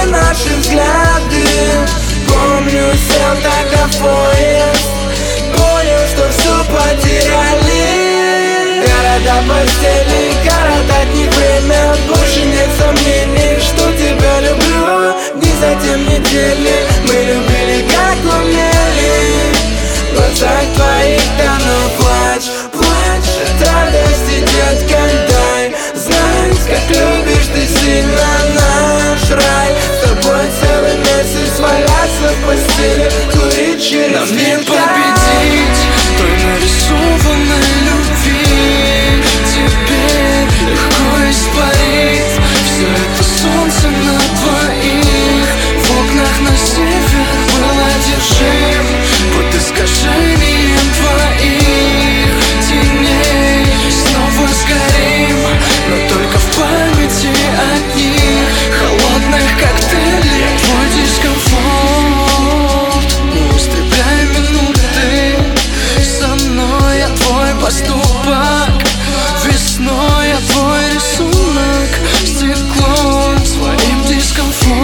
наши взгляды. Помню, сел тогда в поезд, понял, что все потеряли. Города, постели, коротать не время. Больше нет сомнений, что тебя люблю. Дни, затем недели, мы любили как умели. В глазах твоих тонул плач, плач от радости, детка, дай знать, как любишь ты сильно наш рай. С тобой целый месяц валяться в постели, курить через нам не победить той нарисованной любви. Теперь легко испарить все это солнце на двоих. В окнах на север был одержим под искажением твоих теней. Снова сгорим, но только в памяти от них. Холодных коктейлей твой дискомфорт не истребляй минуты. Со мной я твой поступок, весной я твой рисунок. Стекло своим дискомфорт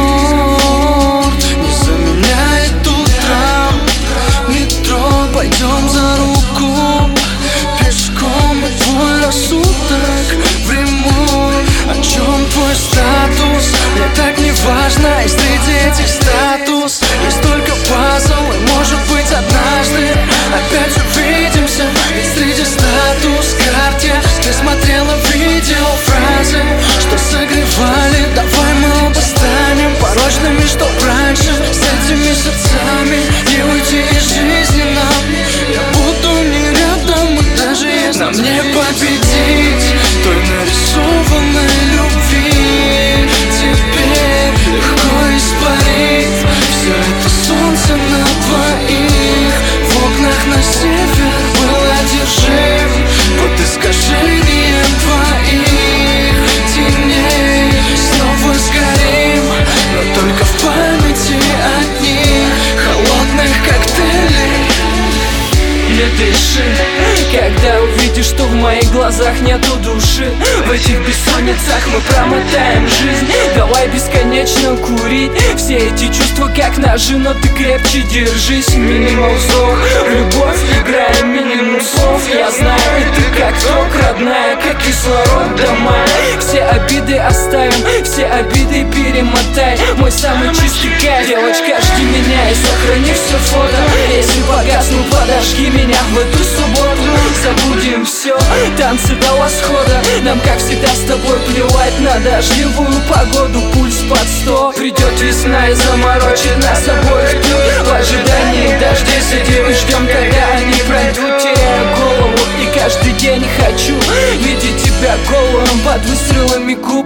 не заменяет утром. Метро, пойдем за руку, пешком и твой рассудок в ремонт. О чем твой статус? Мне так не важно, и среди этих статус есть только пазл. И может быть однажды опять увидимся. Ведь среди статус карт ты смотрела видеофразы, что согревали. Давай мы оба станем порочными, чтоб раньше с этими сердцами не уйти из жизни нам. Я буду не рядом, и даже если нам не победить той нарисованной любви. Теперь легко испарить все это солнце на двоих. В окнах на север был одержим под искажением твоих теней. Снова сгорим, но только в памяти от них. Холодных коктейлей не дыши, когда увидишь, что в моих глазах нету души. В этих бессонницах мы промотаем жизнь. Давай бесконечно курить все эти чувства как ножи, но ты крепче держись. Минимал вздох, любовь, играем минимум слов. Я знаю, и ты как ток, родная, как кислород до мая. Все обиды оставим, все обиды перемотай. Мой самый чистый кайф, девочка, жди меня и сохрани все фото. Если погасну, подожги меня в эту субботу. Забудем все, танцы до восхода. Нам, как всегда, с тобой плевать на дождевую погоду. Пульс под 100. Придет весна и заморочит нас обоих тут. В ожидании дождей сидим и ждем, когда они пройдут. Теряю голову и каждый день хочу видеть тебя голым под выстрелами губ.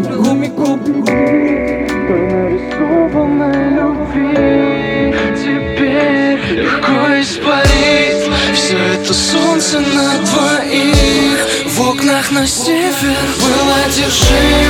той нарисованной любви. Теперь легко испарить все это солнце на двоих. В окнах на север был одержим